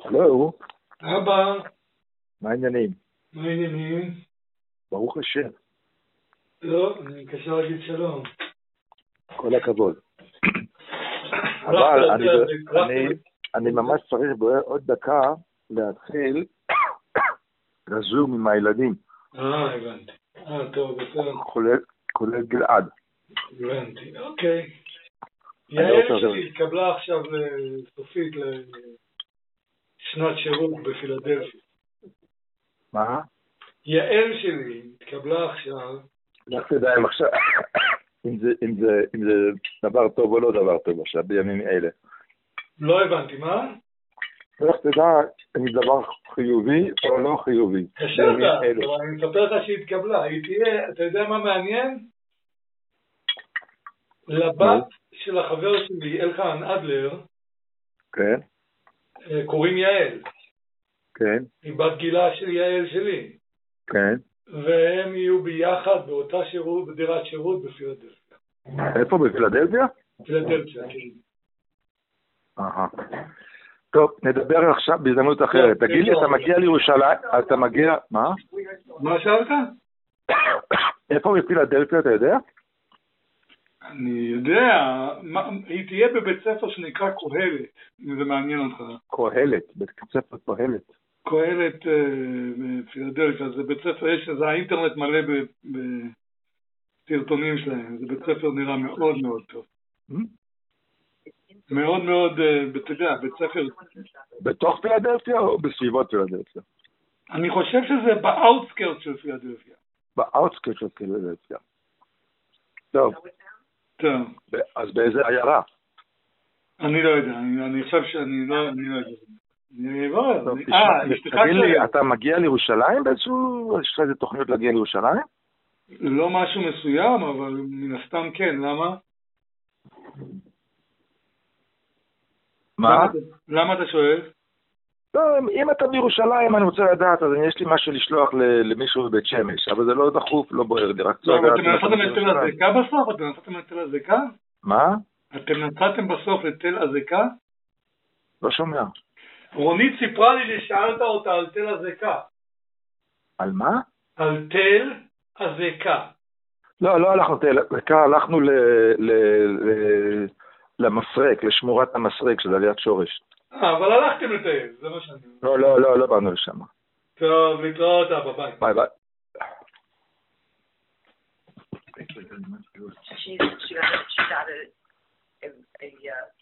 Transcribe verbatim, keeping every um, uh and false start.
הלו, אבא, מה העניינים? מה העניינים? ברוך השם, לא, אני מתקשר להגיד שלום. כל הכבוד. אבל אני, אני, אני ממש צריך בעוד דקה להתחיל לזום עם הילדים. אה, הבנתי. אה, טוב, בסדר. כולל, כולל גלעד. הבנתי, אוקיי. לא יעל רוצה שלי התקבלה עכשיו סופית לשנת שירות בפילדלפיה. מה? יעל שלי התקבלה עכשיו. לך תדע אם עכשיו, אם זה, אם זה, אם זה דבר טוב או לא דבר טוב עכשיו בימים אלה. לא הבנתי, מה? לך תדע אם זה דבר חיובי או לא חיובי. קשה אתה, אבל אני מספר לך שהיא התקבלה. היא תהיה, אתה יודע מה מעניין? לבת של החבר שלי, אלחן אדלר, כן, קוראים יעל. כן, היא בת גילה של יעל שלי. כן. והם יהיו ביחד באותה שירות, בדירת שירות בפילדלפיה. איפה? בפילדלפיה? פילדלפיה, כן. אהה. טוב, נדבר עכשיו בהזדמנות אחרת. תגיד לי, אתה מגיע לירושלים, אתה מגיע, מה? מה שאלת? איפה בפילדלפיה, אתה יודע? אני יודע, היא תהיה בבית ספר שנקרא קהלת, אם זה מעניין אותך. קהלת, בית ספר קהלת. קהלת בפילדלפיה, זה בית ספר, יש איזה האינטרנט מלא בסרטונים שלהם, זה בית ספר נראה מאוד מאוד טוב. מאוד מאוד, אתה יודע, בית ספר... בתוך פילדלפיה או בסביבות פילדלפיה? אני חושב שזה באוטסקרט של פילדלפיה. באוטסקרט של פילדלפיה. טוב. טוב. אז באיזה עיירה? אני לא יודע, אני חושב שאני לא יודע. תגיד לי, אתה מגיע לירושלים באיזשהו, יש לך איזה תוכניות להגיע לירושלים? לא משהו מסוים, אבל מן הסתם כן, למה? מה? למה אתה שואל? אם אתה בירושלים אני רוצה לדעת, אז יש לי משהו לשלוח למישהו בבית שמש, אבל זה לא דחוף, לא בוער לי, רק צריך לדעת. אתם נסעתם לתל הזקה בסוף? אתם נסעתם לתל הזקה? מה? אתם נסעתם בסוף לתל הזקה? לא שומע. רונית סיפרה לי ששאלת אותה על תל הזקה. על מה? על תל הזקה. לא, לא הלכנו תל הזקה, הלכנו למסרק, לשמורת המסרק, שזה ליד שורש. אה, אבל הלכתם לטייל, זה מה שאני אומר. לא, לא, לא, לא באנו לשם. טוב, להתראות, אבא, ביי. ביי ביי. She, she got, she got a, a, a uh,